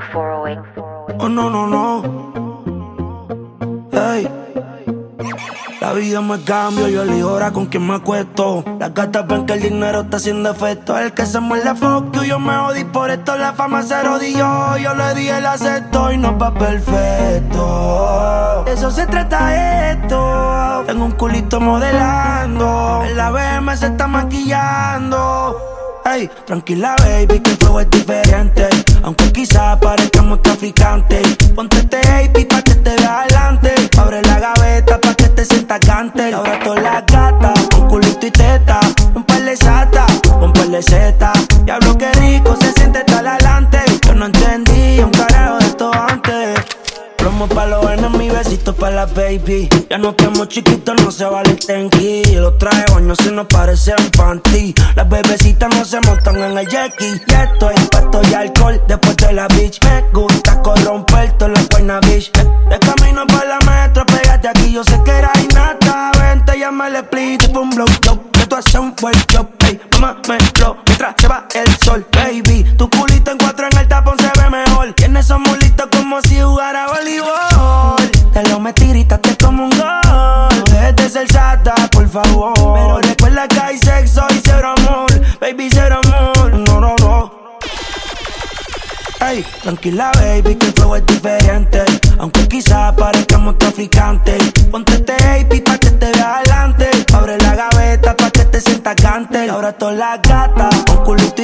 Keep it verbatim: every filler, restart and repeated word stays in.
Oh, no, no, no. Hey. La vida me cambio, yo elijo ahora con quién me acuesto. Las gatas ven que el dinero está haciendo efecto. El que se muerde fuck you, yo me jodí por esto. La fama se rodilló, yo le di el acepto y no va perfecto. De eso se trata esto. Tengo un culito modelando. En la B M se está maquillando. Hey, tranquila baby, que el flow es diferente. Aunque quizás parezcamos traficantes. Ponte este A P pa' que te vea adelante. Abre la gaveta pa' que te sientas cante. Ahora todas las gatas, con culito y teta. Un par de sata, un par de zeta. Diablo que rico se siente estar adelante. Yo no entendí un carajo de esto antes. Promo pa' los enemigos, besitos pa' la baby. Ya no quedamos chiquitos, no se vale el tenki. Los traje baños se nos parecen panty. Las bebecitas no se montan en el Jackie. Y esto es pasto y alcohol después de la beach. Me gusta corromper toda la buena bitch. De, de camino pa' la metro, pégate aquí. Yo sé que era innata, vente, ya me le explico. Un blow, blow, que tú haces un workshop. Hey, mamá, me lo mientras se va el sol. Baby, tu culito en cuatro en el tapón se ve mejor. Tienes esos mulitos como si jugara voleibol. Te lo metí, gritaste como un gol. No dejes de ser sata, por favor. Pero recuerda que hay sexo y cero amor. Baby, cero amor, no, no, no. Hey, tranquila baby, que el flow es diferente. Aunque quizás parezcamos traficantes. Ponte este A P pa' que te vea adelante. Abre la gaveta pa' que te sientas cante. Ahora todas las gatas, con culito